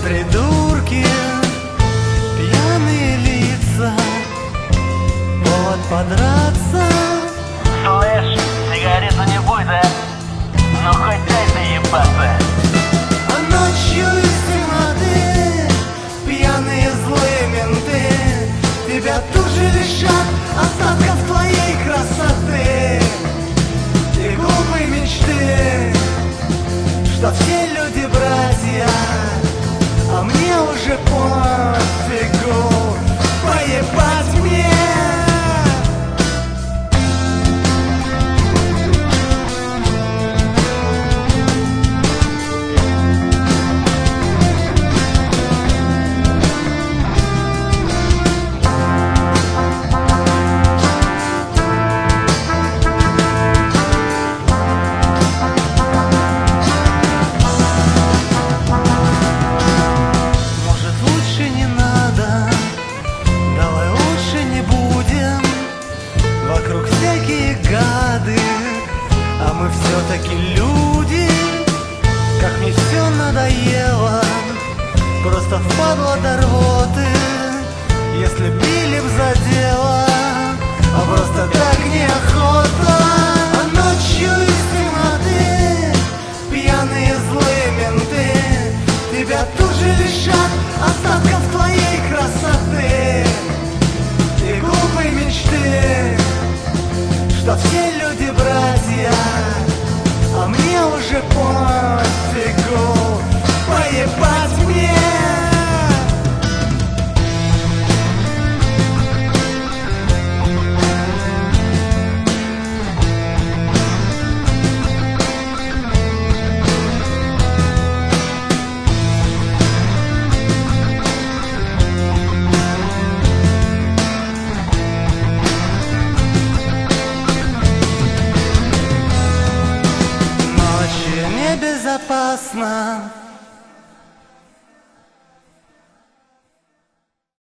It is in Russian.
придурки, пьяные лица, повод подраться. Слышь, сигарету не будет, а? Ну хоть дай заебаться. А ночью из темноты пьяные злые менты тебя тут же лишат остатков твоей красоты и глупой мечты, что все люди братья, а мне уже пофигу, поебать мне. Вокруг всякие гады, а мы все-таки люди. Как мне все надоело, просто впадло до рвоты. Если били б за дело, а просто так неохота. А ночью из темноты пьяные злые менты тебя тут же лишат остатков твоей красоты и глупой мечты, что все